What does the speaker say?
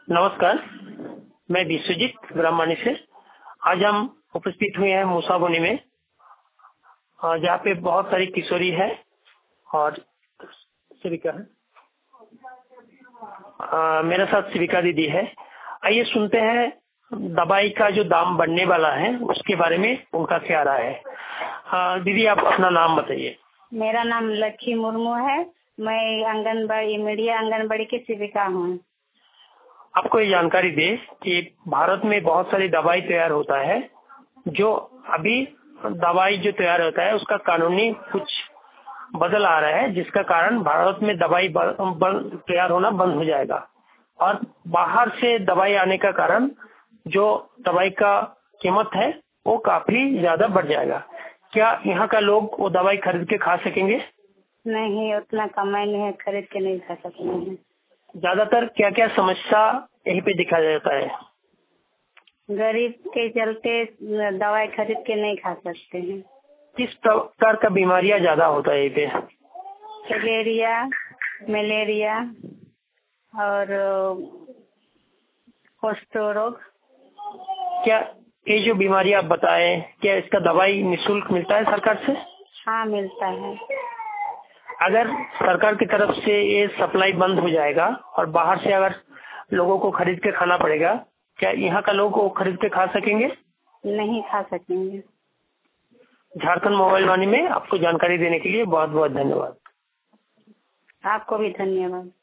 नमस्कार, मैं विश्वजीत ब्रह्मणी से। आज हम उपस्थित हुए हैं मूसाबोनी में, जहाँ पे बहुत सारी किशोरी है और शिविका है। मेरे साथ शिविका दीदी है। आइए सुनते हैं दवाई का जो दाम बढ़ने वाला है उसके बारे में उनका क्या राय है। दीदी, आप अपना नाम बताइए। मेरा नाम लक्ष्मी मुर्मू है। मैं आंगनबाड़ी मीडिया आंगनबाड़ी की शिविका हूँ। आपको ये जानकारी दे कि भारत में बहुत सारी दवाई तैयार होता है, जो अभी दवाई जो तैयार होता है उसका कानूनी कुछ बदल आ रहा है, जिसका कारण भारत में दवाई तैयार होना बंद हो जाएगा और बाहर से दवाई आने का कारण जो दवाई का कीमत है वो काफी ज्यादा बढ़ जाएगा। क्या यहाँ का लोग वो दवाई खरीद के खा सकेंगे? नहीं, उतना कमाई नहीं है, खरीद के नहीं खा सकते हैं। ज्यादातर क्या क्या समस्या यहीं पे दिखा जाता है? गरीब के चलते दवाई खरीद के नहीं खा सकते हैं। किस प्रकार का बीमारियां ज्यादा होता है यहीं पे? मलेरिया और कुष्ठ रोग। क्या ये जो बीमारी आप बताएं, क्या इसका दवाई निःशुल्क मिलता है सरकार से? हाँ, मिलता है। अगर सरकार की तरफ से ये सप्लाई बंद हो जाएगा और बाहर से अगर लोगों को खरीद के खाना पड़ेगा, क्या यहाँ का लोग वो खरीद के खा सकेंगे? नहीं खा सकेंगे। झारखंड मोबाइल वाणी में आपको जानकारी देने के लिए बहुत बहुत धन्यवाद। आपको भी धन्यवाद।